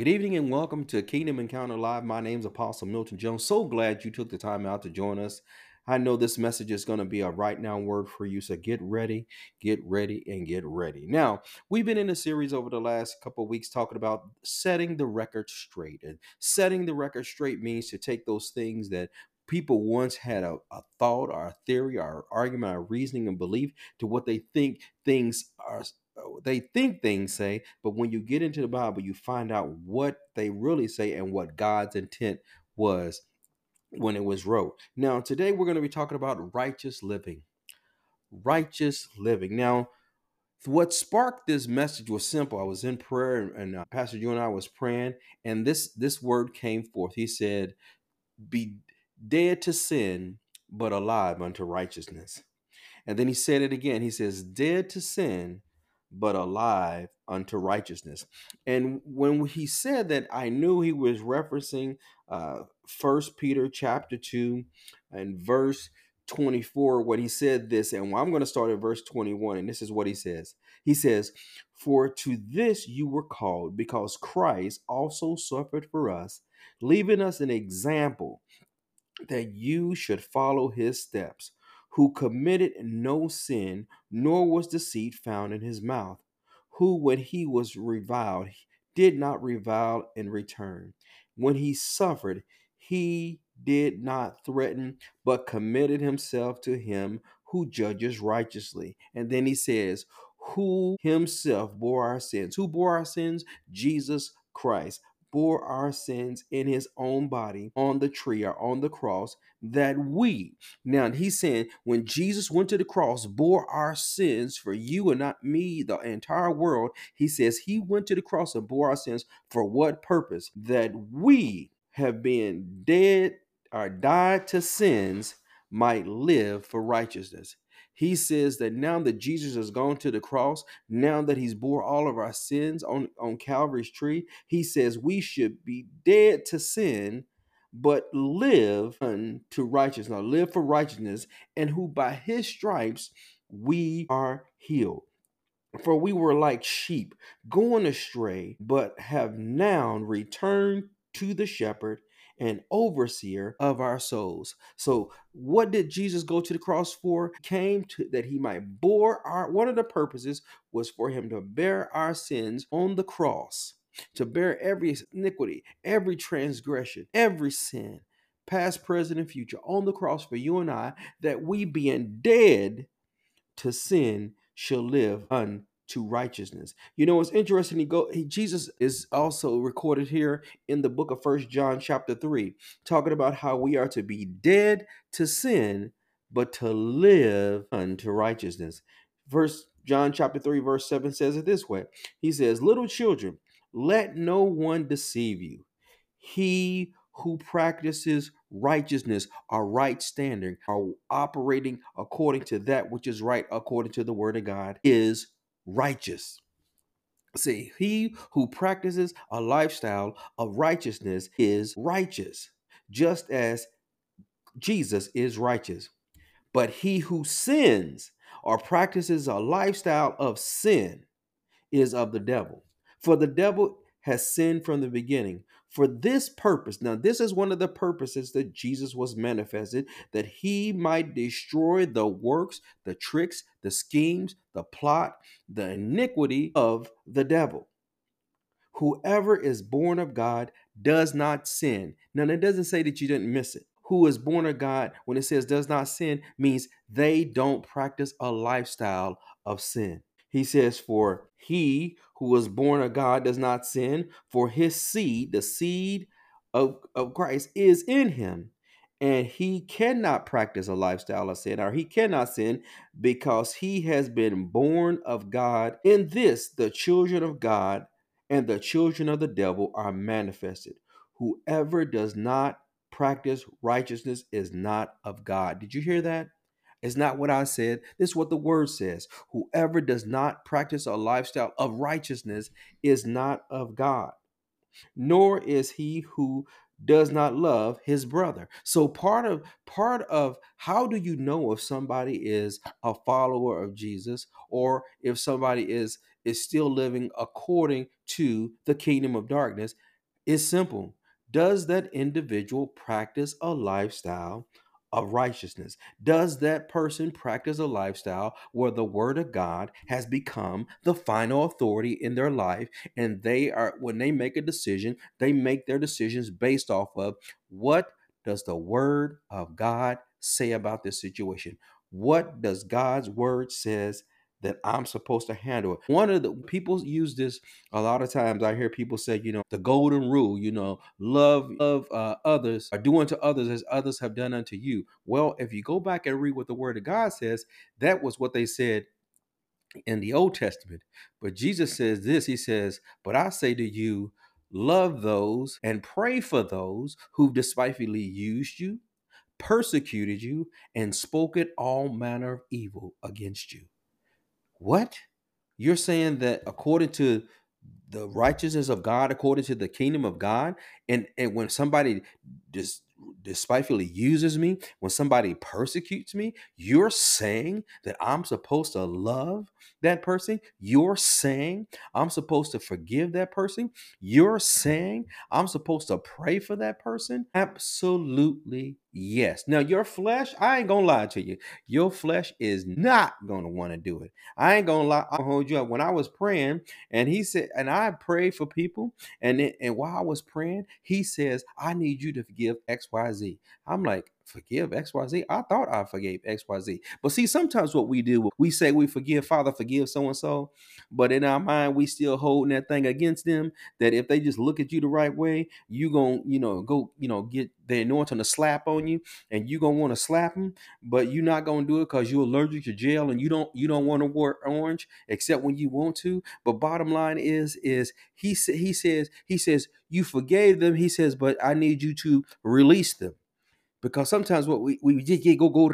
Good evening and welcome to Kingdom Encounter Live. My name is Apostle Milton Jones. So glad you took the time out to join us. I know this message is going to be a right now word for you. So get ready, and get ready. Now, we've been in a series over the last couple of weeks talking about setting the record straight. And setting the record straight means to take those things that people once had a thought or a theory or argument or reasoning and belief to what they think things say, but when you get into the Bible, you find out what they really say and what God's intent was when it was wrote. Now, today we're going to be talking about righteous living. Righteous living. Now, what sparked this message was simple. I was in prayer, and Pastor Joe and I was praying, and this word came forth. He said, "Be dead to sin, but alive unto righteousness." And then he said it again. He says, "Dead to sin, but alive unto righteousness." And when he said that, I knew he was referencing First Peter chapter 2 and verse 24, when he said this. And I'm going to start at verse 21. And this is what he says. He says, "For to this you were called, because Christ also suffered for us, leaving us an example that you should follow his steps, who committed no sin, nor was deceit found in his mouth, who, when he was reviled, did not revile in return. When he suffered, he did not threaten, but committed himself to him who judges righteously." And then he says, "Who himself bore our sins." Who bore our sins? Jesus Christ bore our sins in his own body on the tree or on the cross, that we, now he's saying when Jesus went to the cross, bore our sins for you and not me, the entire world. He says he went to the cross and bore our sins for what purpose? That we have been dead or died to sins, might live for righteousness. He says that now that Jesus has gone to the cross, now that he's bore all of our sins on Calvary's tree, he says we should be dead to sin, but live unto righteousness, now live for righteousness, and who by his stripes we are healed. For we were like sheep going astray, but have now returned to the shepherd and overseer of our souls. So, what did Jesus go to the cross for? Came to that he might bore our, one of the purposes was for him to bear our sins on the cross, to bear every iniquity, every transgression, every sin, past, present, and future, on the cross for you and I, that we being dead to sin shall live unto righteousness. You know, it's interesting. Jesus is also recorded here in the book of First John chapter 3, talking about how we are to be dead to sin, but to live unto righteousness. First John chapter 3, verse 7 says it this way. He says, "Little children, let no one deceive you. He who practices righteousness or right standing or operating according to that which is right according to the word of God is righteous." See, he who practices a lifestyle of righteousness is righteous, just as Jesus is righteous. But he who sins or practices a lifestyle of sin is of the devil. For the devil has sinned from the beginning. For this purpose, now this is one of the purposes that Jesus was manifested, that he might destroy the works, the tricks, the schemes, the plot, the iniquity of the devil. Whoever is born of God does not sin. Now, it doesn't say that you didn't miss it. Who is born of God, when it says does not sin, means they don't practice a lifestyle of sin. He says, "For he who was born of God does not sin, for his seed, the seed of Christ, is in him. And he cannot practice a lifestyle of sin, or he cannot sin, because he has been born of God. In this, the children of God and the children of the devil are manifested. Whoever does not practice righteousness is not of God." Did you hear that? It's not what I said. This is what the word says. Whoever does not practice a lifestyle of righteousness is not of God, nor is he who does not love his brother. So part of how do you know if somebody is a follower of Jesus, or if somebody is still living according to the kingdom of darkness? It's simple. Does that individual practice a lifestyle of righteousness? Does that person practice a lifestyle where the word of God has become the final authority in their life? And they are, when they make a decision, they make their decisions based off of what does the word of God say about this situation? What does God's word says that I'm supposed to handle? One of the people use this a lot of times. I hear people say, the golden rule, love others, or do unto others as others have done unto you. Well, if you go back and read what the word of God says, that was what they said in the Old Testament. But Jesus says this. He says, but I say to you, love those and pray for those who despitefully used you, persecuted you, and spoken all manner of evil against you. What? You're saying that according to the righteousness of God, according to the kingdom of God, and when somebody dis, despitefully uses me, when somebody persecutes me, you're saying that I'm supposed to love that person? You're saying I'm supposed to forgive that person? You're saying I'm supposed to pray for that person? Absolutely yes. Now, your flesh, I ain't gonna lie to you, your flesh is not gonna want to do it. I ain't gonna lie, I'll hold you up. When I was praying, and he said, and I prayed for people, and while I was praying, he says, I need you to forgive XYZ. I'm like, forgive XYZ? I thought I forgave XYZ. But see, sometimes what we do, we say we forgive, Father, forgive so and so, but in our mind, we still holding that thing against them. That if they just look at you the right way, you gonna, go, get the anointing to slap on you, and you gonna want to slap them, but you're not gonna do it because you're allergic to jail, and you don't want to wear orange except when you want to. But bottom line is he says you forgave them. He says, but I need you to release them, because sometimes what we just go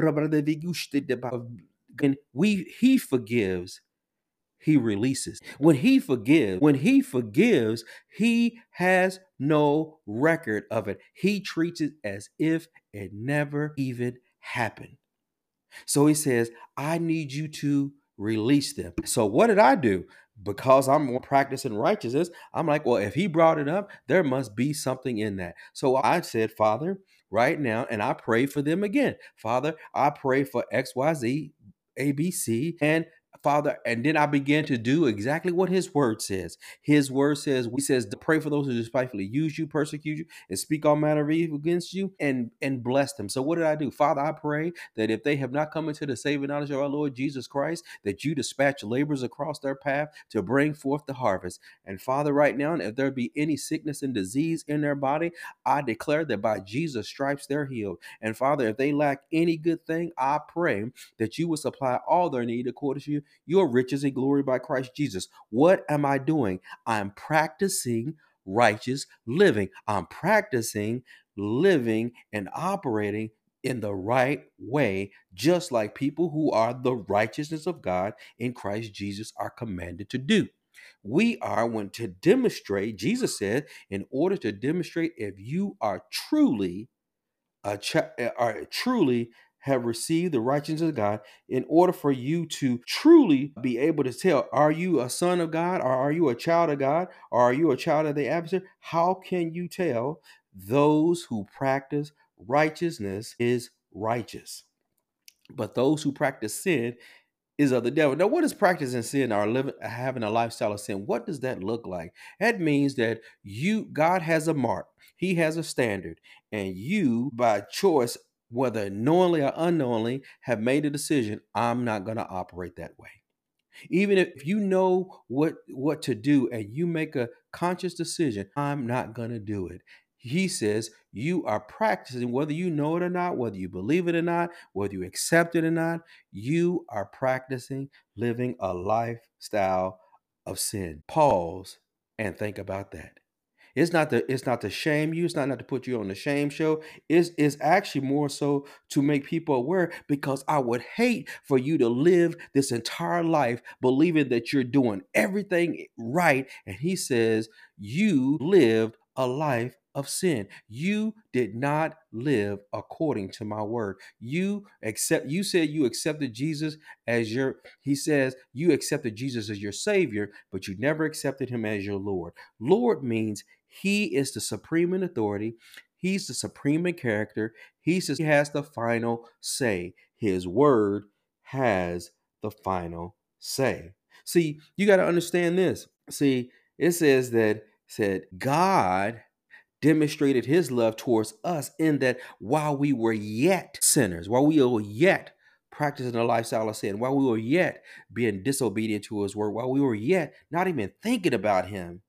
when he forgives, he releases. When he forgives, he has no record of it. He treats it as if it never even happened. So he says, I need you to release them. So what did I do? Because I'm more practicing righteousness, I'm like, well, if he brought it up, there must be something in that. So I said, Father, right now, and I pray for them again. Father, I pray for XYZ, ABC, and Father, and then I began to do exactly what his word says. His word says, he says, to pray for those who despitefully use you, persecute you, and speak all manner of evil against you, and bless them. So what did I do? Father, I pray that if they have not come into the saving knowledge of our Lord Jesus Christ, that you dispatch laborers across their path to bring forth the harvest. And Father, right now, if there be any sickness and disease in their body, I declare that by Jesus' stripes they're healed. And Father, if they lack any good thing, I pray that you will supply all their need according to your riches and glory by Christ Jesus. What am I doing? I'm practicing righteous living. I'm practicing living and operating in the right way, just like people who are the righteousness of God in Christ Jesus are commanded to do. We are when to demonstrate, Jesus said, in order to demonstrate if you are truly are truly have received the righteousness of God, in order for you to truly be able to tell, are you a son of God, or are you a child of God, or are you a child of the adversary? How can you tell? Those who practice righteousness is righteous, but those who practice sin is of the devil. Now, what is practicing sin or living, having a lifestyle of sin? What does that look like? That means that God has a mark, he has a standard, and you, by choice, whether knowingly or unknowingly, have made a decision. I'm not going to operate that way. Even if you know what to do and you make a conscious decision, I'm not going to do it. He says you are practicing, whether you know it or not, whether you believe it or not, whether you accept it or not, you are practicing living a lifestyle of sin. Pause and think about that. It's not to shame you. It's not to put you on the shame show. It's actually more so to make people aware, because I would hate for you to live this entire life believing that you're doing everything right. And he says you lived a life of sin. You did not live according to my word. You said you accepted Jesus as your, he says you accepted Jesus as your savior, but you never accepted him as your Lord. Lord means He is the supreme in authority. He's the supreme in character. He has the final say. His word has the final say. See, you got to understand this. See, it says that said God demonstrated his love towards us in that while we were yet sinners, while we were yet practicing a lifestyle of sin, while we were yet being disobedient to his word, while we were yet not even thinking about him,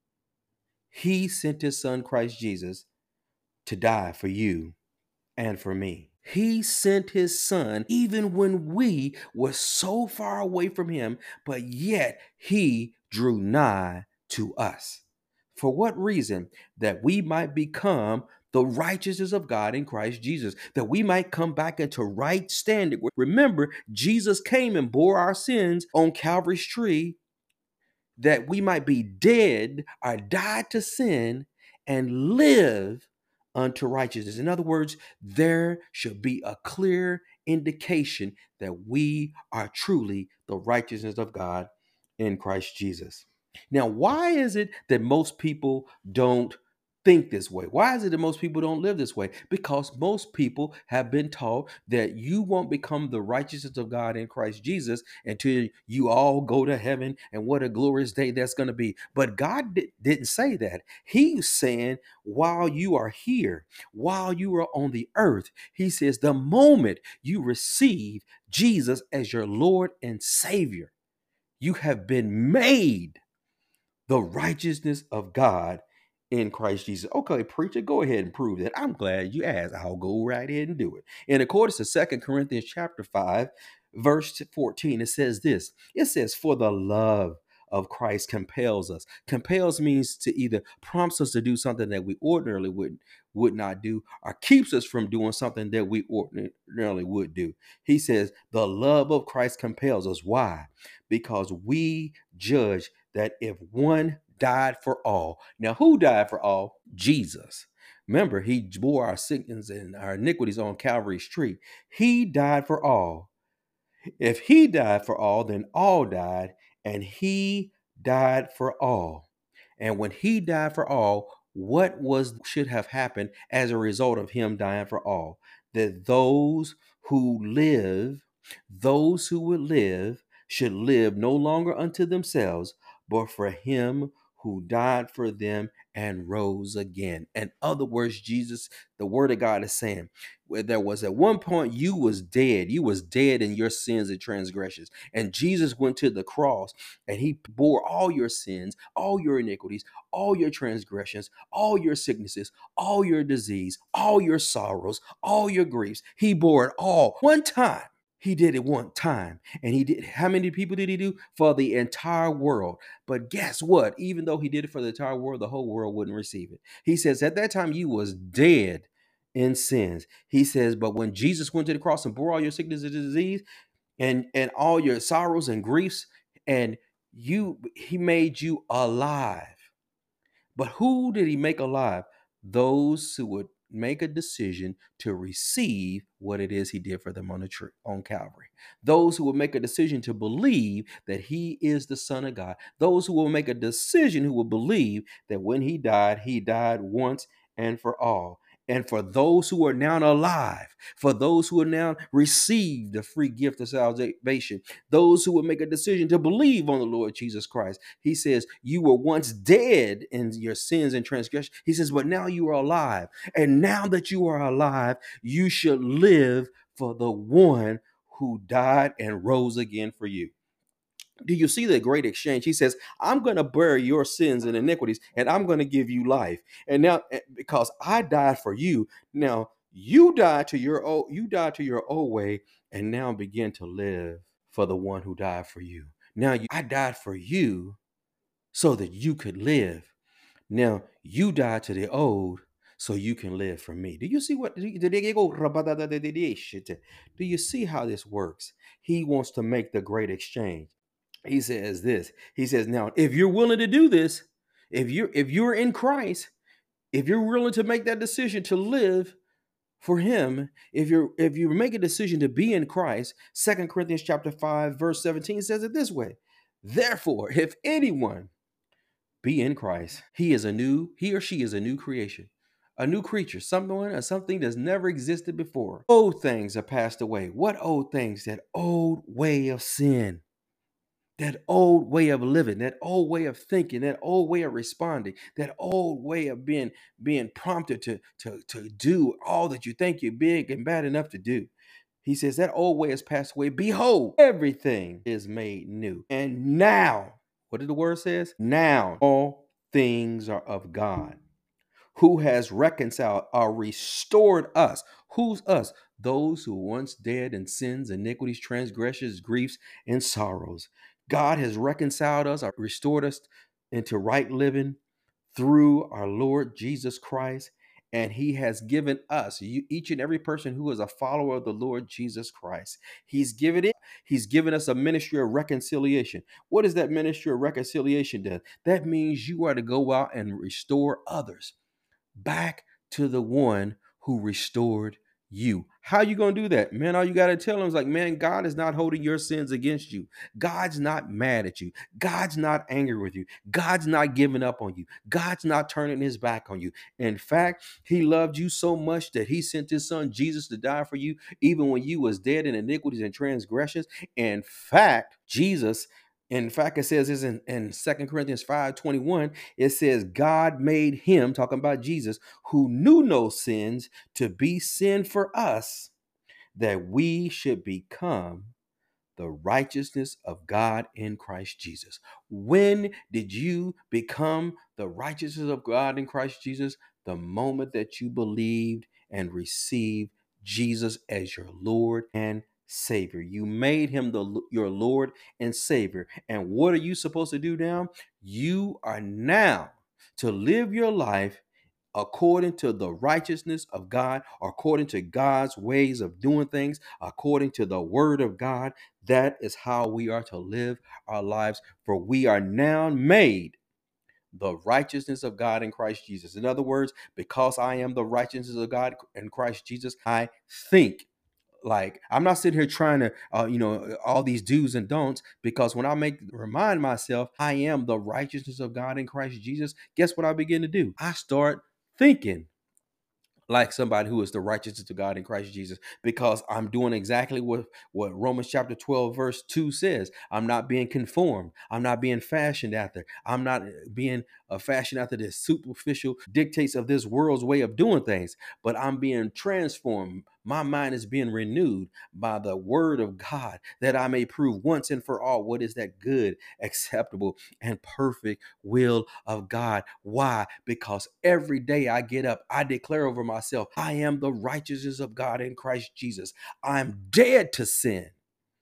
he sent his son Christ Jesus to die for you and for me. He sent his son even when we were so far away from him, but yet he drew nigh to us. For what reason? That we might become the righteousness of God in Christ Jesus, that we might come back into right standing. Remember, Jesus came and bore our sins on Calvary's tree that we might be dead or died to sin and live unto righteousness. In other words, there should be a clear indication that we are truly the righteousness of God in Christ Jesus. Now, why is it that most people don't think this way? Why is it that most people don't live this way? Because most people have been taught that you won't become the righteousness of God in Christ Jesus until you all go to heaven, and what a glorious day that's going to be. But God didn't say that. He's saying while you are here, while you are on the earth, he says the moment you receive Jesus as your Lord and Savior, you have been made the righteousness of God in Christ Jesus. Okay, preacher, go ahead and prove that. I'm glad you asked. I'll go right ahead and do it. In accordance to 2 Corinthians chapter 5, verse 14, it says this. It says, for the love of Christ compels us. Compels means to either prompts us to do something that we ordinarily would not do, or keeps us from doing something that we ordinarily would do. He says, the love of Christ compels us. Why? Because we judge that if one died for all. Now, who died for all? Jesus. Remember, he bore our sins and our iniquities on Calvary's tree. He died for all. If he died for all, then all died, and he died for all. And when he died for all, what was should have happened as a result of him dying for all? That those who would live should live no longer unto themselves, but for him who died for them and rose again. In other words, Jesus, the word of God is saying, where there was at one point you was dead in your sins and transgressions, and Jesus went to the cross and he bore all your sins, all your iniquities, all your transgressions, all your sicknesses, all your disease, all your sorrows, all your griefs. He bore it all one time. He did it one time. And he did, how many people did he do? For the entire world. But guess what? Even though he did it for the entire world, the whole world wouldn't receive it. He says, at that time you was dead in sins. He says, but when Jesus went to the cross and bore all your sickness and disease and all your sorrows and griefs, and he made you alive. But who did he make alive? Those who would make a decision to receive what it is he did for them on the tree on Calvary. Those who will make a decision to believe that he is the Son of God. Those who will make a decision who will believe that when he died once and for all. And for those who are now alive, for those who are now received the free gift of salvation, those who will make a decision to believe on the Lord Jesus Christ. He says, you were once dead in your sins and transgressions. He says, but now you are alive. And now that you are alive, you should live for the one who died and rose again for you. Do you see the great exchange? He says, I'm going to bear your sins and iniquities, and I'm going to give you life. And now, because I died for you, now you died to your old way, and now begin to live for the one who died for you. Now I died for you so that you could live. Now you died to the old so you can live for me. Do you see what? Do you see how this works? He wants to make the great exchange. He says this. He says, now, if you're willing to do this, if you're in Christ, if you're willing to make that decision to live for him, if you make a decision to be in Christ, 2 Corinthians chapter 5, verse 17 says it this way. Therefore, if anyone be in Christ. He or she is a new creation, a new creature, someone or something that's never existed before. Old things are passed away. What old things? That old way of sin, that old way of living, that old way of thinking, that old way of responding, that old way of being prompted to do all that you think you're big and bad enough to do. He says that old way has passed away. Behold, everything is made new. And now, what did the word says? Now all things are of God, who has reconciled or restored us. Who's us? Those who were once dead in sins, iniquities, transgressions, griefs, and sorrows. God has reconciled us or restored us into right living through our Lord Jesus Christ. And he has given us, each and every person who is a follower of the Lord Jesus Christ, he's given us a ministry of reconciliation. What is that ministry of reconciliation do? That means you are to go out and restore others back to the one who restored you. How you going to do that? Man, all you got to tell them is like, man, God is not holding your sins against you. God's not mad at you. God's not angry with you. God's not giving up on you. God's not turning his back on you. In fact, he loved you so much that he sent his son Jesus to die for you, even when you was dead in iniquities and transgressions. In fact, it says this in 2 Corinthians 5:21. It says, God made him, talking about Jesus, who knew no sins, to be sin for us, that we should become the righteousness of God in Christ Jesus. When did you become the righteousness of God in Christ Jesus? The moment that you believed and received Jesus as your Lord and Savior. You made him your Lord and Savior. And what are you supposed to do now? You are now to live your life according to the righteousness of God, according to God's ways of doing things, according to the word of God. That is how we are to live our lives, for we are now made the righteousness of God in Christ Jesus. In other words, because I am the righteousness of God in Christ Jesus, I think like I'm not sitting here trying to, all these do's and don'ts, because when I remind myself I am the righteousness of God in Christ Jesus, guess what I begin to do? I start thinking like somebody who is the righteousness of God in Christ Jesus, because I'm doing exactly what Romans chapter 12, verse 2 says. I'm not being conformed. I'm not being fashioned after. I'm not being fashioned after the superficial dictates of this world's way of doing things, but I'm being transformed. My mind is being renewed by the word of God, that I may prove once and for all what is that good, acceptable, and perfect will of God. Why? Because every day I get up, I declare over myself, I am the righteousness of God in Christ Jesus. I'm dead to sin,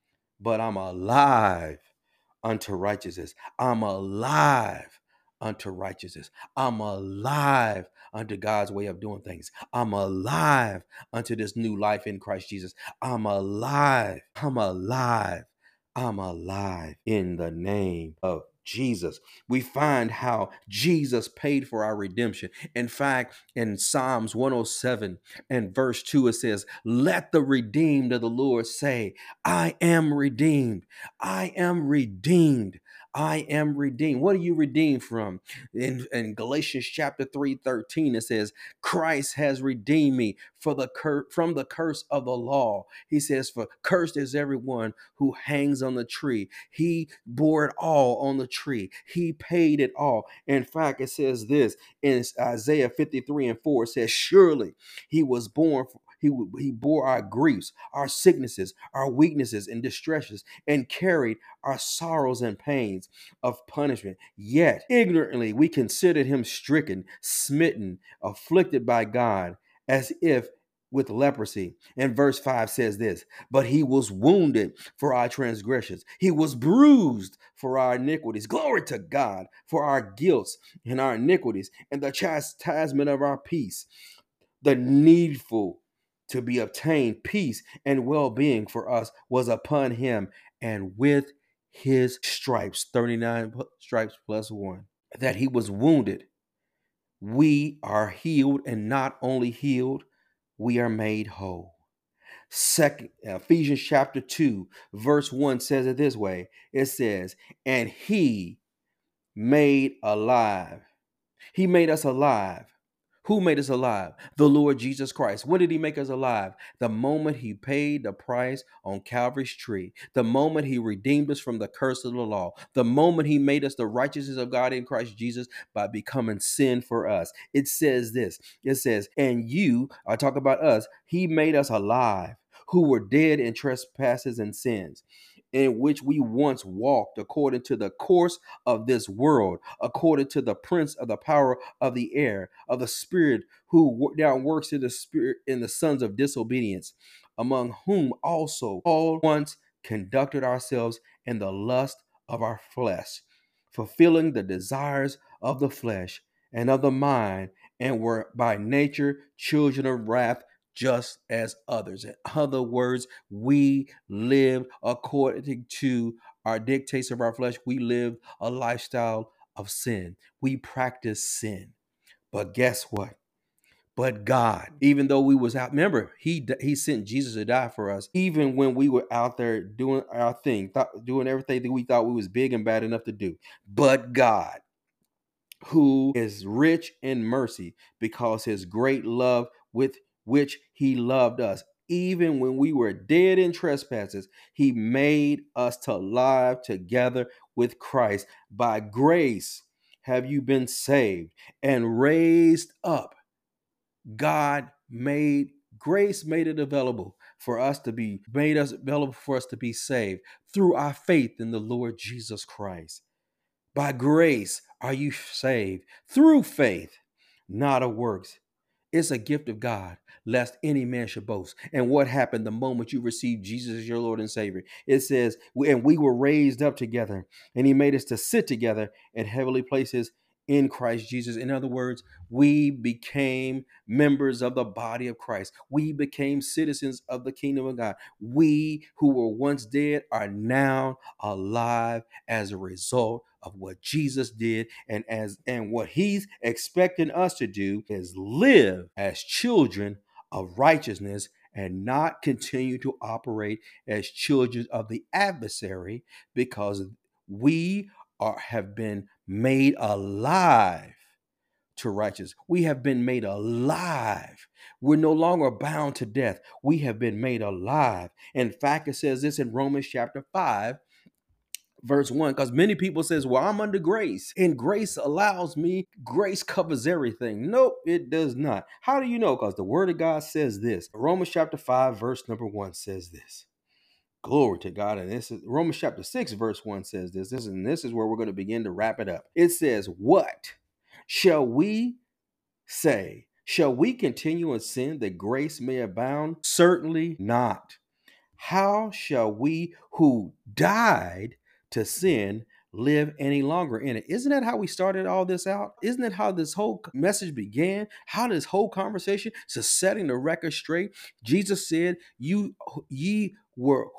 but I'm alive unto righteousness. I'm alive unto righteousness. I'm alive unto God's way of doing things. I'm alive unto this new life in Christ Jesus. I'm alive. I'm alive. I'm alive in the name of Jesus. We find how Jesus paid for our redemption. In fact, in Psalms 107 and verse 2, it says, let the redeemed of the Lord say, I am redeemed. I am redeemed. I am redeemed. What are you redeemed from? In Galatians chapter 3:13, it says, Christ has redeemed me from the curse of the law. He says, for cursed is everyone who hangs on the tree. He bore it all on the tree. He paid it all. In fact, it says this in Isaiah 53:4, it says, surely he was born he bore our griefs, our sicknesses, our weaknesses and distresses, and carried our sorrows and pains of punishment. Yet ignorantly we considered him stricken, smitten, afflicted by God, as if with leprosy. And verse 5 says this, but he was wounded for our transgressions. He was bruised for our iniquities. Glory to God for our guilts and our iniquities, and the chastisement of our peace, the needful to be obtained peace and well-being for us was upon him, and with his stripes, 39 stripes plus one, that he was wounded, we are healed, and not only healed, we are made whole. Second, Ephesians chapter 2 verse 1 says it this way. It says, and he made alive. He made us alive. Who made us alive? The Lord Jesus Christ. When did he make us alive? The moment he paid the price on Calvary's tree. The moment he redeemed us from the curse of the law. The moment he made us the righteousness of God in Christ Jesus by becoming sin for us. It says this. It says, and you, I talk about us, he made us alive, who were dead in trespasses and sins, in which we once walked according to the course of this world, according to the prince of the power of the air, of the spirit who now works in the spirit in the sons of disobedience, among whom also all once conducted ourselves in the lust of our flesh, fulfilling the desires of the flesh and of the mind, and were by nature children of wrath, just as others. In other words, we lived according to our dictates of our flesh. We lived a lifestyle of sin. We practiced sin. But guess what? But God, even though we was out, remember, he sent Jesus to die for us, even when we were out there doing our thing, doing everything that we thought we was big and bad enough to do. But God, who is rich in mercy, because his great love with which he loved us, even when we were dead in trespasses, he made us to live together with Christ. By grace have you been saved and raised up. God made grace, made it available for us to be made us available for us to be saved through our faith in the Lord Jesus Christ. By grace are you saved through faith, not of works. It's a gift of God, lest any man should boast. And what happened the moment you received Jesus as your Lord and Savior? It says, and we were raised up together, and he made us to sit together in heavenly places in Christ Jesus. In other words, we became members of the body of Christ. We became citizens of the kingdom of God. We who were once dead are now alive as a result of what Jesus did, and what he's expecting us to do is live as children of righteousness and not continue to operate as children of the adversary, because we have been made alive to righteousness. We have been made alive. We're no longer bound to death. We have been made alive. In fact, it says this in Romans chapter 5, verse 1, because many people says, well, I'm under grace and grace allows me, grace covers everything. Nope, it does not. How do you know? Because the word of God says this. Romans chapter 5 verse number 1 says this. Glory to God. And this is Romans chapter 6 verse 1 says this. This is where we're going to begin to wrap it up. It says, what shall we say? Shall we continue in sin that grace may abound? Certainly not. How shall we who died to sin live any longer in it? Isn't that how we started all this out? Isn't that how this whole message began? How this whole conversation? So setting the record straight. Jesus said, "You ye were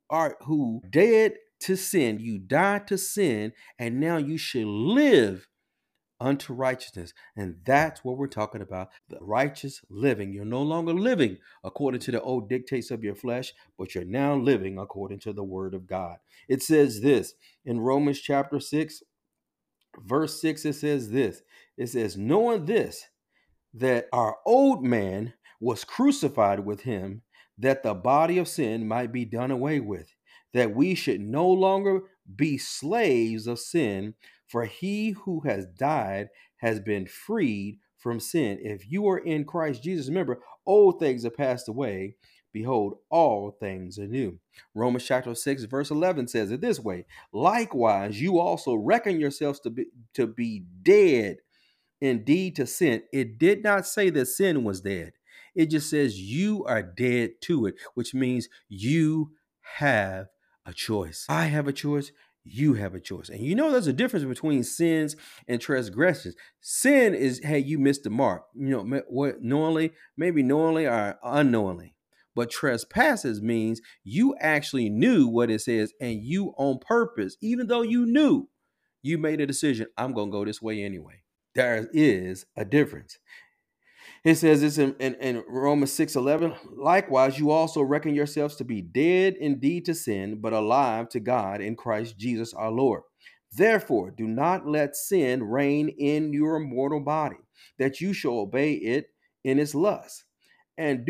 who dead to sin, you died to sin, and now you should live unto righteousness." And that's what we're talking about, the righteous living. You're no longer living according to the old dictates of your flesh, but you're now living according to the word of God. It says this in Romans chapter 6, verse 6. It says this. It says, knowing this, that our old man was crucified with him, that the body of sin might be done away with, that we should no longer be slaves of sin, for he who has died has been freed from sin. If you are in Christ Jesus, remember, old things have passed away. Behold, all things are new. Romans chapter 6, verse 11 says it this way. Likewise, you also reckon yourselves to be dead indeed to sin. It did not say that sin was dead. It just says you are dead to it, which means you have a choice. I have a choice. You have a choice. And you know, there's a difference between sins and transgressions. Sin is, hey, you missed the mark. You know, what knowingly, maybe knowingly or unknowingly. But trespasses means you actually knew what it says, and you on purpose, even though you knew, you made a decision. I'm going to go this way anyway. There is a difference. It says this in Romans 6:11. Likewise, you also reckon yourselves to be dead indeed to sin, but alive to God in Christ Jesus our Lord. Therefore, do not let sin reign in your mortal body, that you shall obey it in its lust. And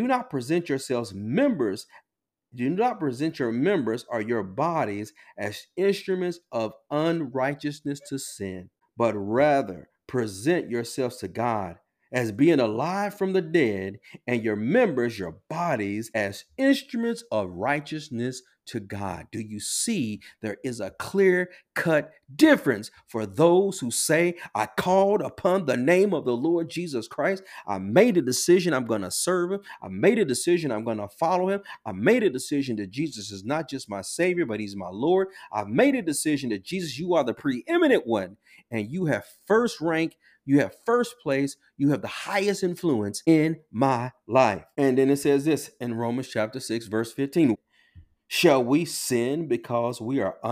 do not present your members or your bodies as instruments of unrighteousness to sin, but rather present yourselves to God as being alive from the dead, and your members, your bodies, as instruments of righteousness to God. Do you see there is a clear cut difference for those who say, I called upon the name of the Lord Jesus Christ. I made a decision I'm going to serve him. I made a decision I'm going to follow him. I made a decision that Jesus is not just my Savior, but he's my Lord. I've made a decision that Jesus, you are the preeminent one, and you have first rank, you have first place, you have the highest influence in my life. And then it says this in Romans chapter 6, verse 15. Shall we sin because we are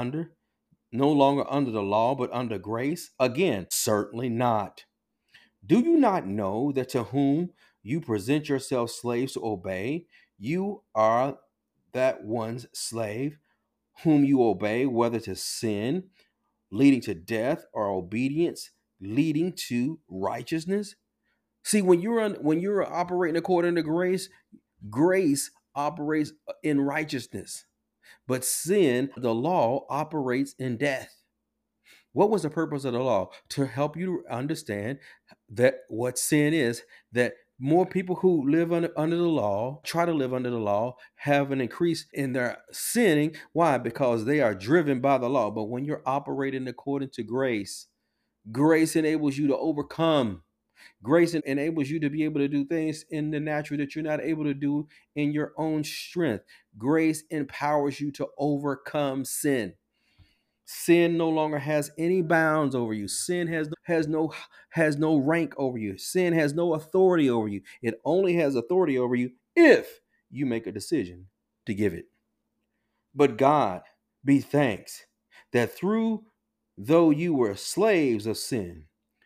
no longer under the law, but under grace? Again, certainly not. Do you not know that to whom you present yourselves slaves to obey, you are that one's slave whom you obey, whether to sin, leading to death, or obedience, leading to righteousness? See, when you're operating according to grace, grace operates in righteousness. But sin, the law, operates in death. What was the purpose of the law? To help you understand that what sin is, that more people who live under the law, try to live under the law, have an increase in their sinning. Why? Because they are driven by the law. But when you're operating according to grace, grace enables you to overcome. Grace enables you to be able to do things in the natural that you're not able to do in your own strength. Grace empowers you to overcome sin. Sin no longer has any bounds over you. Sin has no rank over you. Sin has no authority over you. It only has authority over you if you make a decision to give it. But God be thanks that though you were slaves of sin,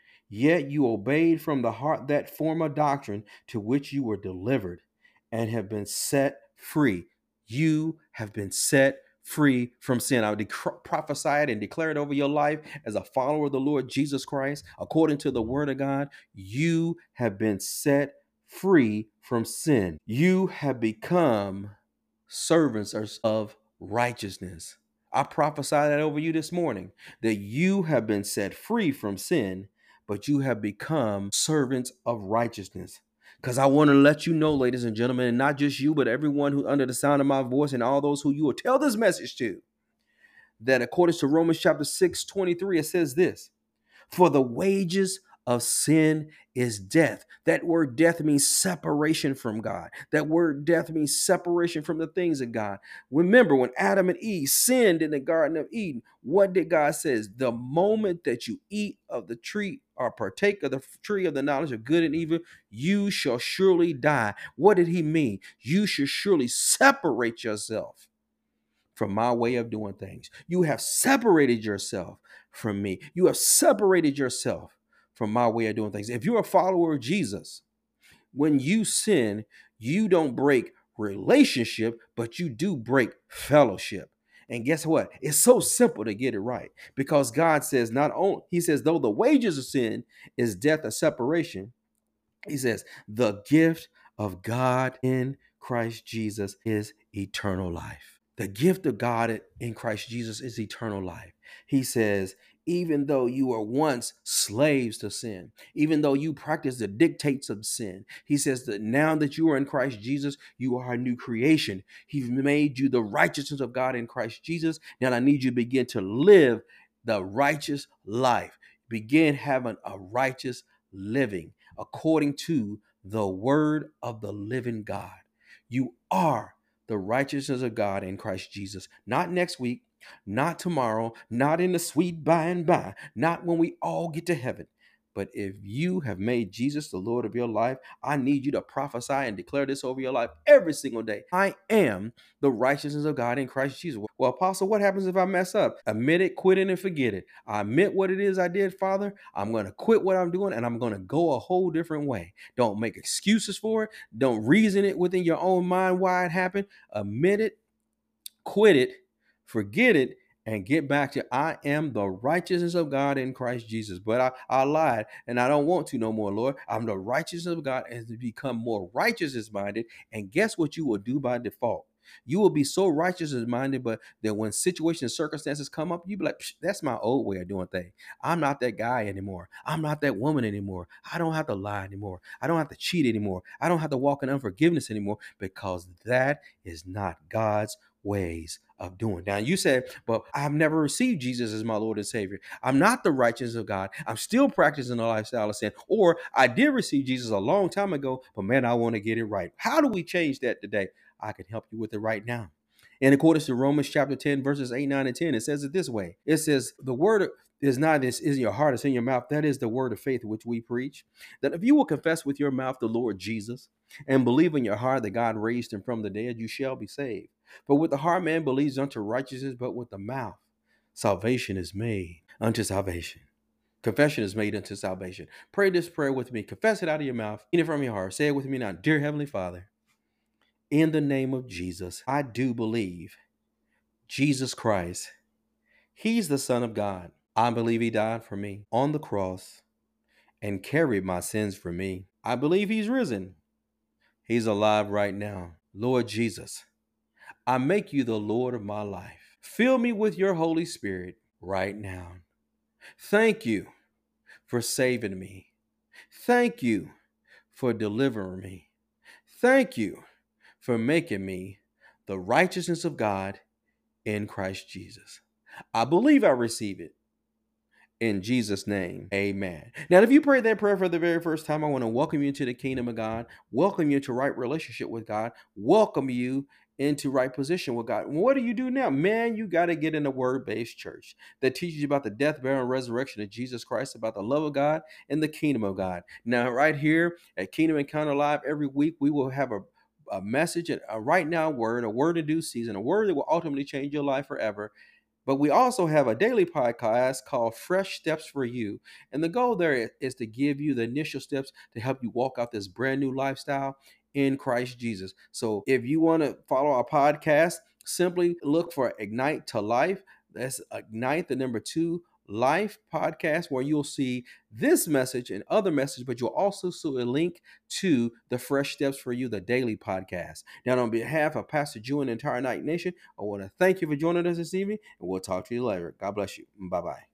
yet you obeyed from the heart that form of doctrine to which you were delivered and have been set free. You have been set free from sin. I would prophesy it and declare it over your life as a follower of the Lord Jesus Christ. According to the word of God, you have been set free from sin. You have become servants of righteousness. I prophesy that over you this morning, that you have been set free from sin, but you have become servants of righteousness. Because I want to let you know, ladies and gentlemen, and not just you, but everyone who under the sound of my voice and all those who you will tell this message to, that according to Romans chapter 6:23, it says this: for the wages of sin is death. That word death means separation from God. That word death means separation from the things of God. Remember, when Adam and Eve sinned in the Garden of Eden, what did God say? The moment that you eat of the tree or partake of the tree of the knowledge of good and evil, you shall surely die. What did he mean? You should surely separate yourself from my way of doing things. You have separated yourself from me. You have separated yourself from my way of doing things. If you're a follower of Jesus, when you sin, you don't break relationship, but you do break fellowship. And guess what? It's so simple to get it right, because God says, he says, though the wages of sin is death or separation, he says, the gift of God in Christ Jesus is eternal life. The gift of God in Christ Jesus is eternal life. He says, even though you were once slaves to sin, even though you practiced the dictates of sin, he says that now that you are in Christ Jesus, you are a new creation. He's made you the righteousness of God in Christ Jesus. Now I need you to begin to live the righteous life. Begin having a righteous living according to the word of the living God. You are the righteousness of God in Christ Jesus. Not next week, not tomorrow, not in the sweet by and by, not when we all get to heaven. But if you have made Jesus the Lord of your life, I need you to prophesy and declare this over your life every single day. I am the righteousness of God in Christ Jesus. Well, Apostle, what happens if I mess up? Admit it, quit it, and forget it. I admit what it is I did, Father. I'm going to quit what I'm doing, and I'm going to go a whole different way. Don't make excuses for it. Don't reason it within your own mind why it happened. Admit it, quit it, forget it, and get back to I am the righteousness of God in Christ Jesus. But I lied and I don't want to no more, Lord. I'm the righteousness of God and to become more righteousness minded. And guess what you will do by default? You will be so righteousness minded, but that when situations and circumstances come up, you be like, that's my old way of doing things. I'm not that guy anymore. I'm not that woman anymore. I don't have to lie anymore. I don't have to cheat anymore. I don't have to walk in unforgiveness anymore because that is not God's ways of doing. Now you said, but I've never received Jesus as my Lord and Savior. I'm not the righteousness of God. I'm still practicing the lifestyle of sin. Or I did receive Jesus a long time ago, but man, I want to get it right. How do we change that today? I can help you with it right now. In accordance to Romans chapter 10, verses 8, 9, and 10, it says it this way. It says, the word is not this is in your heart, it's in your mouth. That is the word of faith which we preach. That if you will confess with your mouth the Lord Jesus and believe in your heart that God raised him from the dead, you shall be saved. For with the heart man believes unto righteousness, but with the mouth salvation is made unto salvation. Confession is made unto salvation. Pray this prayer with me. Confess it out of your mouth. Mean it from your heart. Say it with me now. Dear Heavenly Father, in the name of Jesus, I do believe Jesus Christ, he's the Son of God. I believe he died for me on the cross and carried my sins for me. I believe he's risen. He's alive right now. Lord Jesus, I make you the Lord of my life. Fill me with your Holy Spirit right now. Thank you for saving me. Thank you for delivering me. Thank you for making me the righteousness of God in Christ Jesus. I believe I receive it. In Jesus' name, amen. Now, if you prayed that prayer for the very first time, I want to welcome you into the kingdom of God, welcome you into right relationship with God, welcome you into right position with God. What do you do now? Man, you got to get in a word-based church that teaches you about the death, burial, and resurrection of Jesus Christ, about the love of God and the kingdom of God. Now, right here at Kingdom Encounter Live, every week we will have a message, a right now word, a word in due season, a word that will ultimately change your life forever. But we also have a daily podcast called Fresh Steps for You. And the goal there is to give you the initial steps to help you walk out this brand new lifestyle in Christ Jesus. So if you want to follow our podcast, simply look for Ignite to Life. That's Ignite, the number 2, Life podcast, where you'll see this message and other messages, but you'll also see a link to the Fresh Steps for You, the daily podcast. Now, on behalf of Pastor Jew and the entire Night Nation, I want to thank you for joining us this evening, and we'll talk to you later. God bless you. Bye-bye.